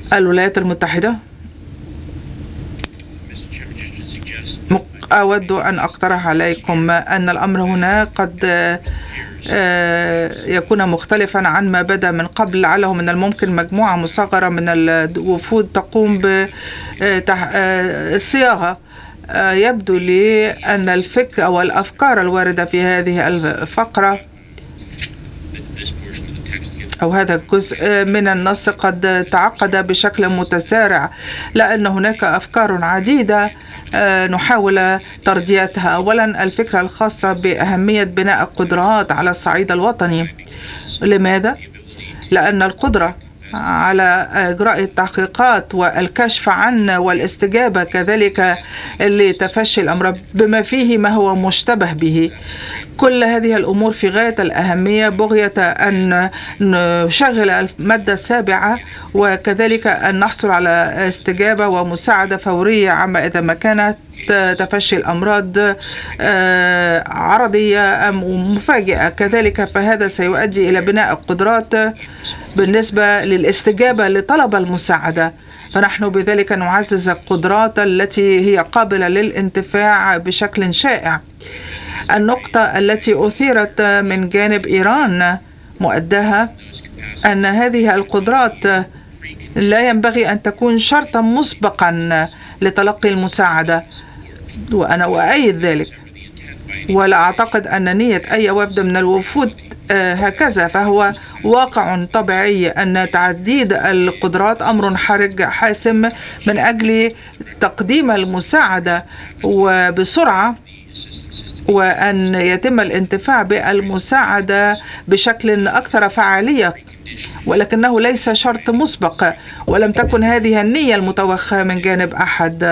الولايات المتحدة. أود أن أقترح عليكم أن الأمر هنا قد يكون مختلفا عن ما بدا من قبل. لعله من الممكن مجموعة مصغرة من الوفود تقوم بالصياغة. يبدو لي أن الفكر أو الأفكار الواردة في هذه الفقرة أو هذا الجزء من النص قد تعقد بشكل متسارع، لأن هناك أفكار عديدة نحاول ترجيتها. أولا، الفكرة الخاصة بأهمية بناء القدرات على الصعيد الوطني. لماذا؟ لأن القدرة على إجراء التحقيقات والكشف عن والاستجابة كذلك لتفشي الأمر بما فيه ما هو مشتبه به، كل هذه الأمور في غاية الأهمية بغية أن نشغل المادة 7 وكذلك أن نحصل على استجابة ومساعدة فورية عما إذا ما كانت تفشي الأمراض عرضية أم مفاجئة. كذلك فهذا سيؤدي إلى بناء القدرات بالنسبة للاستجابة لطلب المساعدة، فنحن بذلك نعزز القدرات التي هي قابلة للانتفاع بشكل شائع. النقطة التي أثيرت من جانب إيران مؤداها أن هذه القدرات لا ينبغي أن تكون شرطا مسبقا لتلقي المساعدة، وأنا أؤيد ذلك، ولا أعتقد أن نية أي وفد من الوفود هكذا. فهو واقع طبيعي أن تعديد القدرات أمر حرج حاسم من أجل تقديم المساعدة وبسرعة، وأن يتم الانتفاع بالمساعدة بشكل أكثر فعالية، ولكنه ليس شرط مسبق، ولم تكن هذه النية المتوخى من جانب أحد.